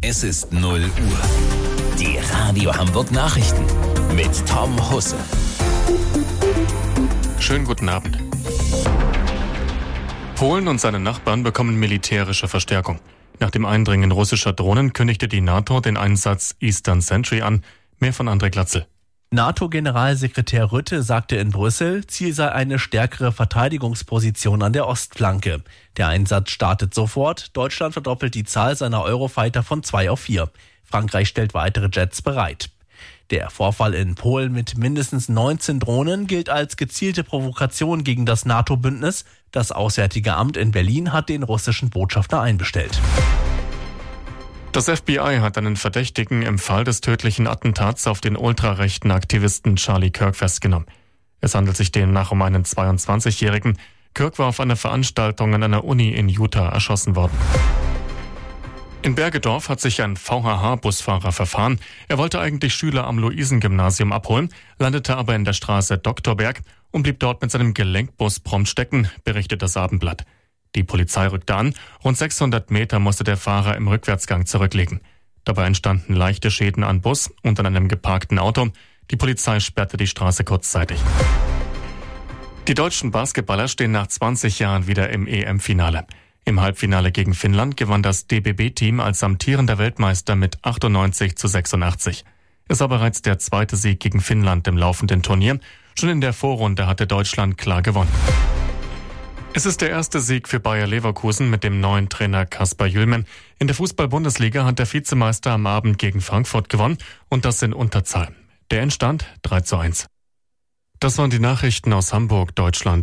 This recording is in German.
Es ist 0 Uhr. Die Radio Hamburg Nachrichten mit Tom Husse. Schönen guten Abend. Polen und seine Nachbarn bekommen militärische Verstärkung. Nach dem Eindringen russischer Drohnen kündigte die NATO den Einsatz Eastern Sentry an. Mehr von André Glatzel. NATO-Generalsekretär Rutte sagte in Brüssel, Ziel sei eine stärkere Verteidigungsposition an der Ostflanke. Der Einsatz startet sofort. Deutschland verdoppelt die Zahl seiner Eurofighter von 2 auf 4. Frankreich stellt weitere Jets bereit. Der Vorfall in Polen mit mindestens 19 Drohnen gilt als gezielte Provokation gegen das NATO-Bündnis. Das Auswärtige Amt in Berlin hat den russischen Botschafter einbestellt. Das FBI hat einen Verdächtigen im Fall des tödlichen Attentats auf den ultrarechten Aktivisten Charlie Kirk festgenommen. Es handelt sich demnach um einen 22-Jährigen. Kirk war auf einer Veranstaltung an einer Uni in Utah erschossen worden. In Bergedorf hat sich ein VHH-Busfahrer verfahren. Er wollte eigentlich Schüler am Luisengymnasium abholen, landete aber in der Straße Doktorberg und blieb dort mit seinem Gelenkbus prompt stecken, berichtet das Abendblatt. Die Polizei rückte an. Rund 600 Meter musste der Fahrer im Rückwärtsgang zurücklegen. Dabei entstanden leichte Schäden an Bus und an einem geparkten Auto. Die Polizei sperrte die Straße kurzzeitig. Die deutschen Basketballer stehen nach 20 Jahren wieder im EM-Finale. Im Halbfinale gegen Finnland gewann das DBB-Team als amtierender Weltmeister mit 98-86. Es war bereits der zweite Sieg gegen Finnland im laufenden Turnier. Schon in der Vorrunde hatte Deutschland klar gewonnen. Es ist der erste Sieg für Bayer Leverkusen mit dem neuen Trainer Kasper Jüllmann. In der Fußball-Bundesliga hat der Vizemeister am Abend gegen Frankfurt gewonnen und das in Unterzahl. Der Endstand 3:1. Das waren die Nachrichten aus Hamburg, Deutschland.